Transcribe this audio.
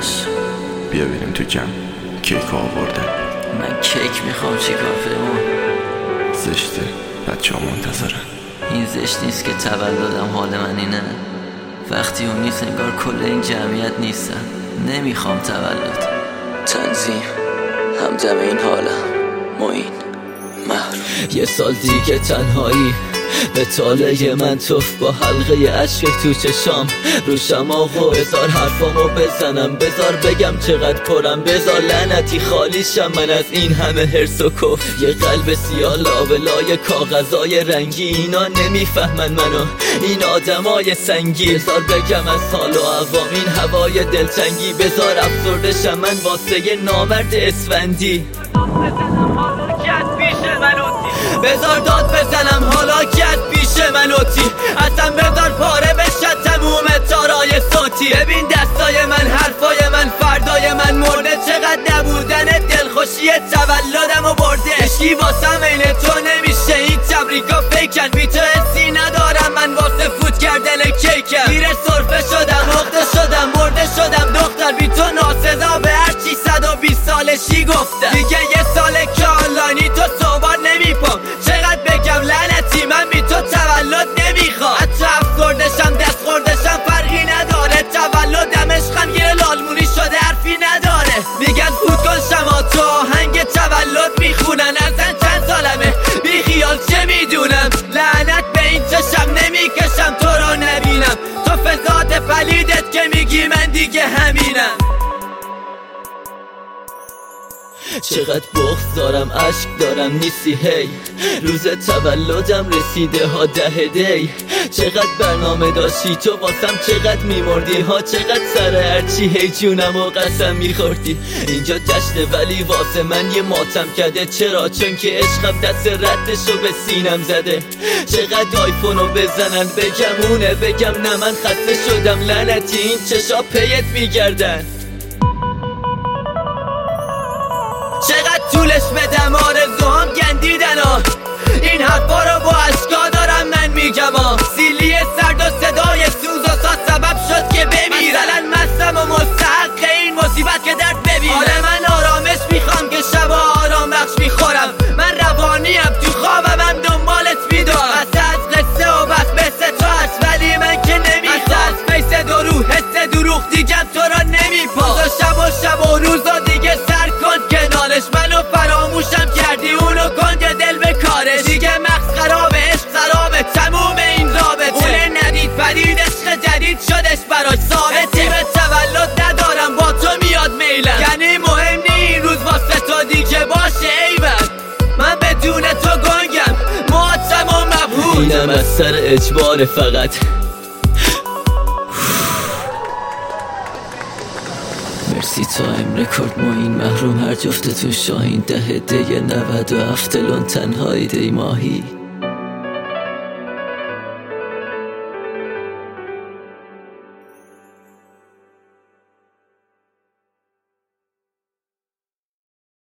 باش، بیا بریم تو جمع. کیک آوردن. من کیک میخوام. چی کار پیمان؟ زشته، بچه ها منتظرن. این زشت نیست که تولدم حال من اینه. وقتی اون نیست انگار کل این جمعیت نیستن. نمیخوام تولد. تنظیم همدم این حالم. معین محروم. یه سال دیگه تنهایی به طاله من توف با حلقه عشق تو چشام روشم. آقا بذار حرفامو بزنم، بذار بگم چقدر پرم، بذار لعنتی خالیشم من از این همه حرص و کف. یه قلب سیاه لابلای کاغذای رنگی، اینا نمیفهمن منو این آدمای سنگی. بذار بگم از حال و عوام این هوای دلتنگی، بذار افسردشم من واسه یه نامرد اسفندی. بذار داد بزنم حالا کت پیش منوتی، اصلا بذار پاره بشه تموم تارای صوتی. ببین دستای من، حرفای من، فردای من مرده. چقدر نبودن دلخوشی تولدم و برده. عشقی واسم این تو نمیشه، این تبریکا فیکن. بی تو حسی ندارم من واسه فوت کردن کیکم. گیر صرفه شدم، نقطه شدم، برده شدم دختر. بی تو ناسزا به هرچی 120 سالشی گفتم. دیگه یه سال که آنلاینی تو صحبت نمیپام. چقدر بگم لعنتی من بی تو تولد نمیخوام. حتی افسردشم دست خوردشم فرقی نداره. تولدم عشقم یه لالمونی شده حرفی نداره. میگن فوت کن شما تو آهنگ تولد میخونن. ازن چند سالمه بی خیال چه میدونم. لعنت به این چشم نمیکشم تو رو نبینم. تو فضاد پلیدت که میگی من دیگه همینم. چقدر بغض دارم، عشق دارم نیستی هی. روز تولدم رسیده ها 10 دی. چقدر برنامه داشتی تو واسم، چقدر میمردی ها. چقدر سر هرچی هی جونم و قسم میخوردی. اینجا جشنه ولی واسه من یه ماتم کده. چرا؟ چون که عشقم دست ردشو به سینم زده. چقدر آیفونو بزنن بگم اونه، بگم نه من خسته شدم. لعنتی این چشا پیت میگردن. چقدر طولش بدم آرزوهام گندیدن ها. این حرفا رو با اشکا دارم من میگم ها. سیلی سرد و صدای سوز و ساز سبب شد که بمیرم. مثلا مستم و مستحق این مصیبت که درد ببینم. آره من آرامش میخوام که شبا آرام بخش میخورم. من روانیم تو خوابم هم دنبالت میدارم. اصلا از قصه و بس بسه تو هست ولی من که نمیخوام. از فیس درو حس دروغ دیگم تو را نمیپام. شب و روز و دیگه سر کن کنارش. منو فراموشم کردی اونو کن که دل به کارش. دیگه مغز خرابه، عشق خرابه، تموم این رابطه. اونه ندید پدید، عشق جدید شدش براش ثابته. تیم تولد ندارم با تو میاد میلم. یعنی مهم نی این روز واسه تو دیگه باشه ایول. من بدون تو گنگم، معتم و مبهوت. اینم از سر اجبار فقط. مرسی تایم رکورد معین محروم. هر جفتتون شاهین 10 دی 97 لون تنهایی دی ماهی.